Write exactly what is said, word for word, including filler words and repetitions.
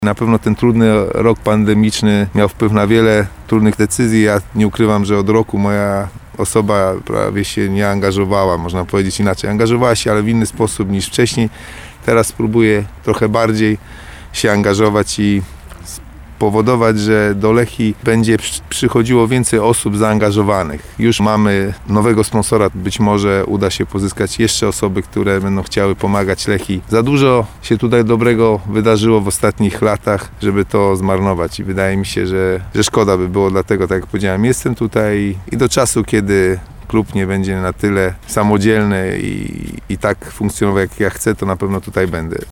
Na pewno ten trudny rok pandemiczny miał wpływ na wiele trudnych decyzji. Ja nie ukrywam, że od roku moja osoba prawie się nie angażowała, można powiedzieć inaczej. Angażowała się, ale w inny sposób niż wcześniej. Teraz spróbuję trochę bardziej się angażować i spowodować, że do Lechii będzie przychodziło więcej osób zaangażowanych. Już mamy nowego sponsora, być może uda się pozyskać jeszcze osoby, które będą chciały pomagać Lechii. Za dużo się tutaj dobrego wydarzyło w ostatnich latach, żeby to zmarnować i wydaje mi się, że, że szkoda by było, dlatego tak jak powiedziałem, jestem tutaj i do czasu, kiedy klub nie będzie na tyle samodzielny i, i tak funkcjonował jak ja chcę, to na pewno tutaj będę.